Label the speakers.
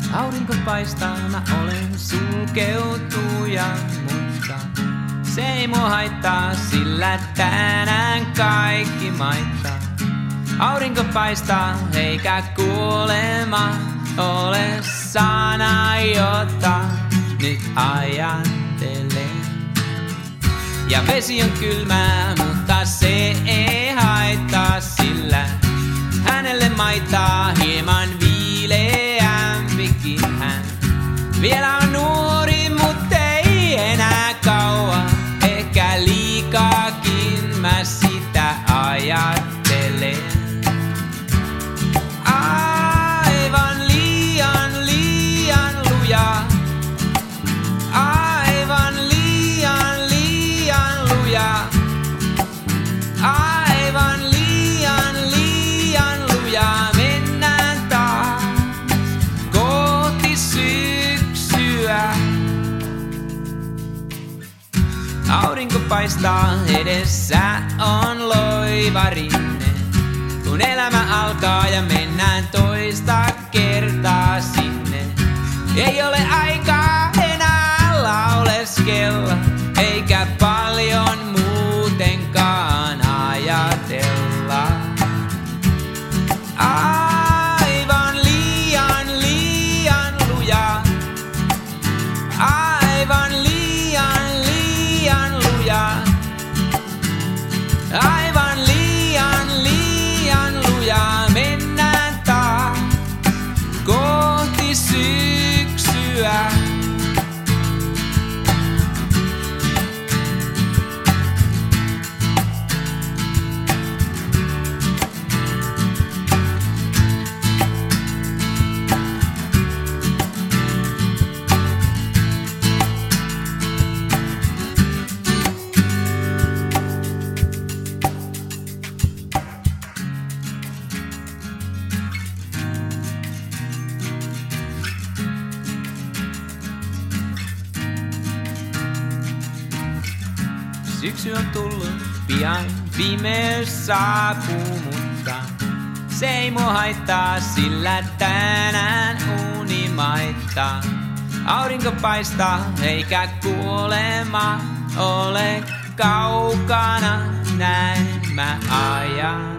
Speaker 1: Aurinko paistaa, mä olen sulkeutuja, mutta se ei mua haittaa, sillä tänään kaikki maittaa. Aurinko paistaa, eikä kuolema ole sana, jota nyt ajattelen. Ja vesi on kylmää, mutta se ei haittaa, sillä hänelle maittaa hieman viileämpikin hän. Vielä on nuori, mutta ei enää kauan, ehkä liikaakin mä sitä ajattelen. Aivan liian, liian luja. Aivan liian, liian luja. Aivan liian, liian luja. Mennään taas kohti syksyä. Aurinko paistaa, edessä on loiva rinne. Kun elämä alkaa ja mennään toista kertaa sinne. Ei ole aikaa enää lauleskella, eikä paljon muutenkaan ajatella. Aivan liian, liian luja. Aivan liian, liian luja. Aivan liian, liian luja. Mennään taas kohti syksyä. Syksy on tullut, pian pimeys saapuu, mutta se ei mua haittaa, sillä tänään uni maittaa. Aurinko paistaa, eikä kuolema ole kaukana, näin mä ajan.